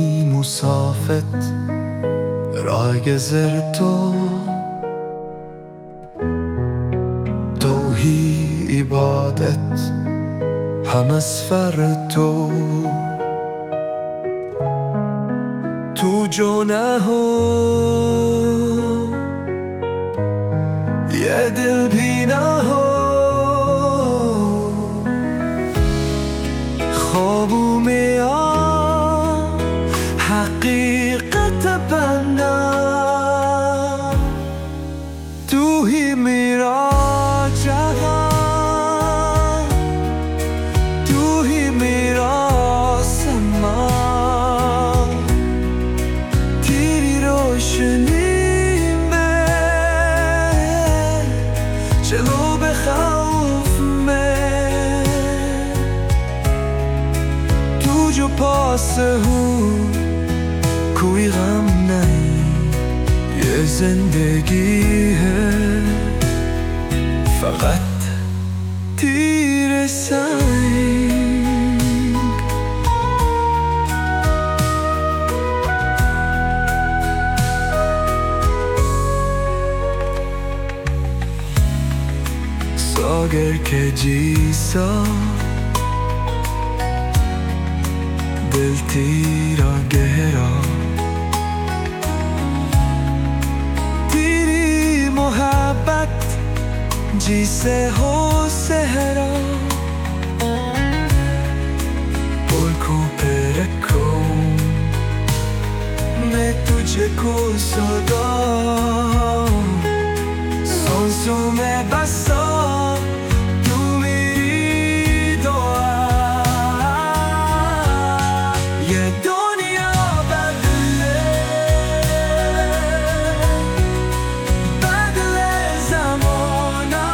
مسافت راگذر توهی عبادت هم از فر تو جونه ها یه دل بینه ها خوابو میاد حقیقت بنده توهی میرا جهان توهی میرا سما تیری روشنی میں چلو بخوف میں تو جو پاس ہوں کوئی غم نہیں یہ زندگی ہے فقط تیر سنگ सागर के जीसा दिल तेरा गहरा तेरी मोहब्बत जिसे हो सहरा पलकों पे रखो मैं तुझको सदा सांसों में बसा तू मेरी दुआ ये दुनिया बदले बदले ज़माना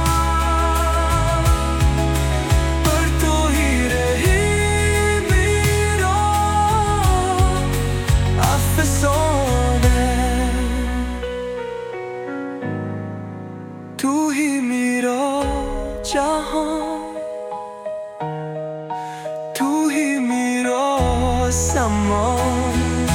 पर तू ही रही मेरा अफसाना तू ही मेरा जहां तू ही मेरा समा